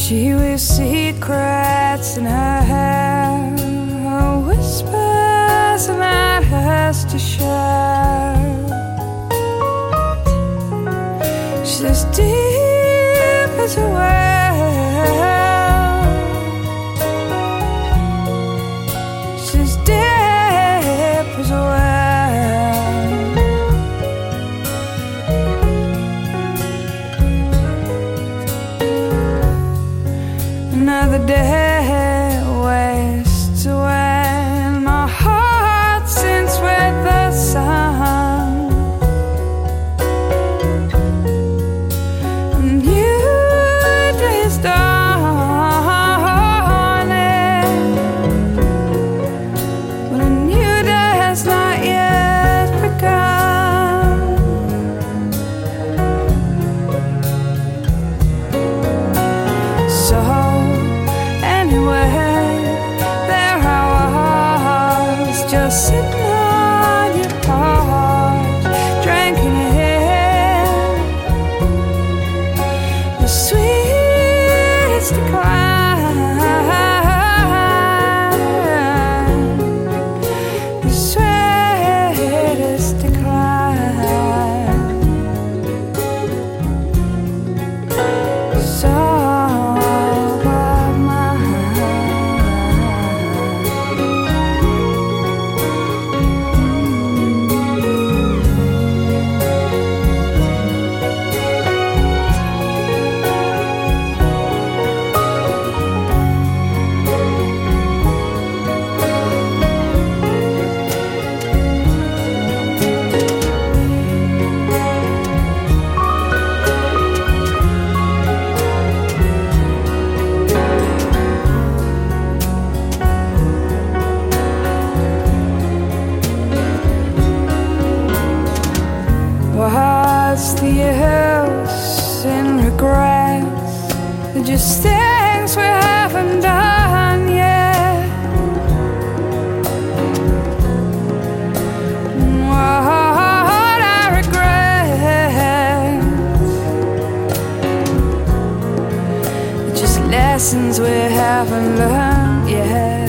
She weaves secrets in her hair, her whispers are not hers to share. She's as deep as a well. She's as deep as a well. Another day wastes away, my heart sinks with the sun. A new day is dawning, but a new day has not yet begun. So there I was, just sitting on your porch, drinking in the sweetest decline, the sweetest decline. So what's the use in regrets? They're just things we haven't done yet. And what I regret, they're just lessons we haven't learned yet.